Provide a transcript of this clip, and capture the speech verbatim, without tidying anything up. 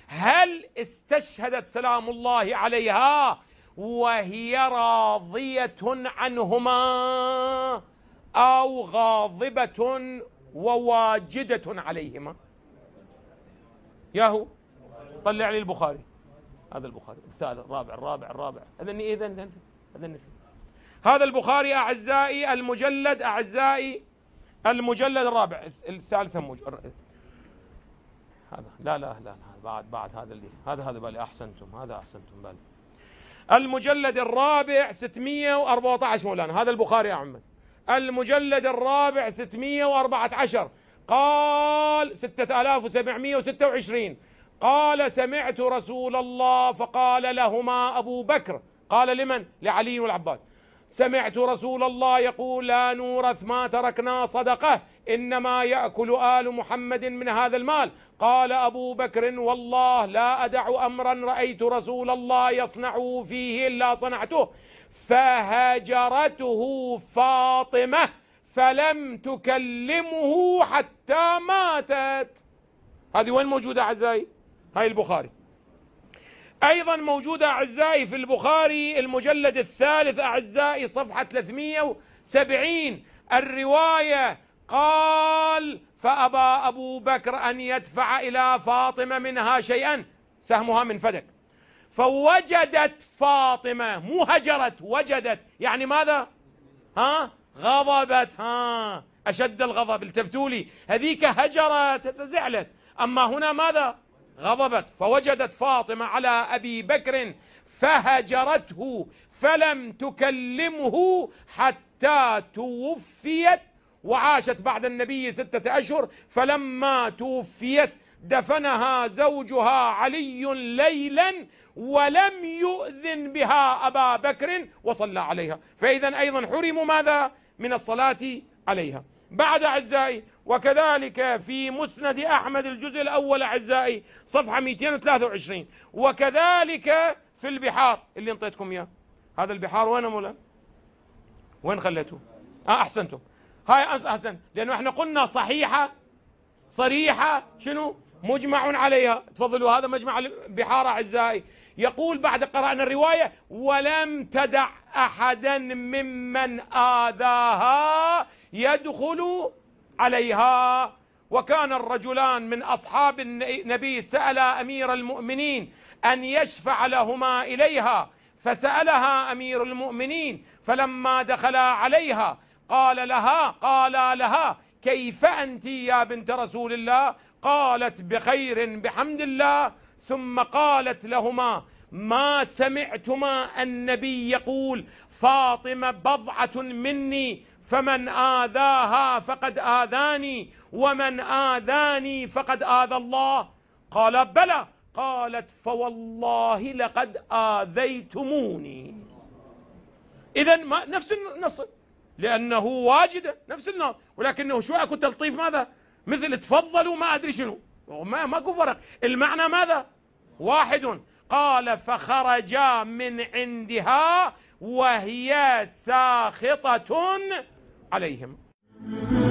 هل استشهدت سلام الله عليها وهي راضية عنهما أو غاضبة وواجدة عليهما؟ ياهو طلع لي البخاري، هذا البخاري الثالث الرابع الرابع الرابع هذا إذا هذا النفي. هذا البخاري أعزائي المجلد أعزائي المجلد الرابع الثالث مجلد. هذا لا لا لا بعد بعد هذا اللي هذا هذا بالي أحسنتم هذا أحسنتم بالي المجلد الرابع ستمئة وأربعة عشر مولانا. هذا البخاري أحمد المجلد الرابع ستمئة وأربعة عشر قال ستة آلاف وسبعمئة وستة وعشرين قال سمعت رسول الله فقال لهما أبو بكر، قال لمن؟ لعلي والعباس، سمعت رسول الله يقول لا نورث ما تركنا صدقة إنما يأكل آل محمد من هذا المال. قال أبو بكر والله لا أدع أمرا رأيت رسول الله يصنع فيه إلا صنعته. فهجرته فاطمة فلم تكلمه حتى ماتت. هذه وين موجودة أعزائي؟ هاي البخاري. أيضا موجودة أعزائي في البخاري المجلد الثالث أعزائي صفحة ثلاثمئة وسبعين الرواية قال فأبى أبو بكر أن يدفع إلى فاطمة منها شيئا، سهمها من فدك، فوجدت فاطمة مو هجرت وجدت، يعني ماذا؟ ها غضبت، ها أشد الغضب. التفتوا لي هذيك هجرت زعلت، أما هنا ماذا؟ غضبت. فوجدت فاطمة على أبي بكر فهجرته فلم تكلمه حتى توفيت، وعاشت بعد النبي ستة أشهر، فلما توفيت دفنها زوجها علي ليلا ولم يؤذن بها أبا بكر وصلى عليها. فإذا أيضا حرموا ماذا؟ من الصلاة عليها. بعد أعزائي وكذلك في مسند أحمد الجزء الأول أعزائي صفحة مئتين وثلاثة وعشرين، وكذلك في البحار اللي انطيتكم إياه. هذا البحار وين مولا؟ وين خليته؟ آه أحسنتم، هاي أحسن، لأنه احنا قلنا صحيحة صريحة شنو؟ مجمع عليها. تفضلوا هذا مجمع البحار أعزائي. يقول بعد قرأنا الرواية ولم تدع أحدا ممن آذاها يدخل عليها. وكان الرجلان من أصحاب النبي سأل أمير المؤمنين أن يشفع لهما إليها، فسألها أمير المؤمنين فلما دخلا عليها قال لها قال لها كيف أنت يا بنت رسول الله؟ قالت بخير بحمد الله. ثم قالت لهما ما سمعتما النبي يقول فاطمة بضعة مني فمن آذاها فقد آذاني ومن آذاني فقد آذى الله؟ قال بلى. قالت فوالله لقد آذيتموني. إذن ما نفس النص، لأنه واجدة نفس النص، ولكنه شو أكو تلطيف ماذا؟ مثل تفضلوا ما أدري شنو، ما ماكو فرق، المعنى ماذا؟ واحد. قال فخرجا من عندها وهي ساخطة عليهم.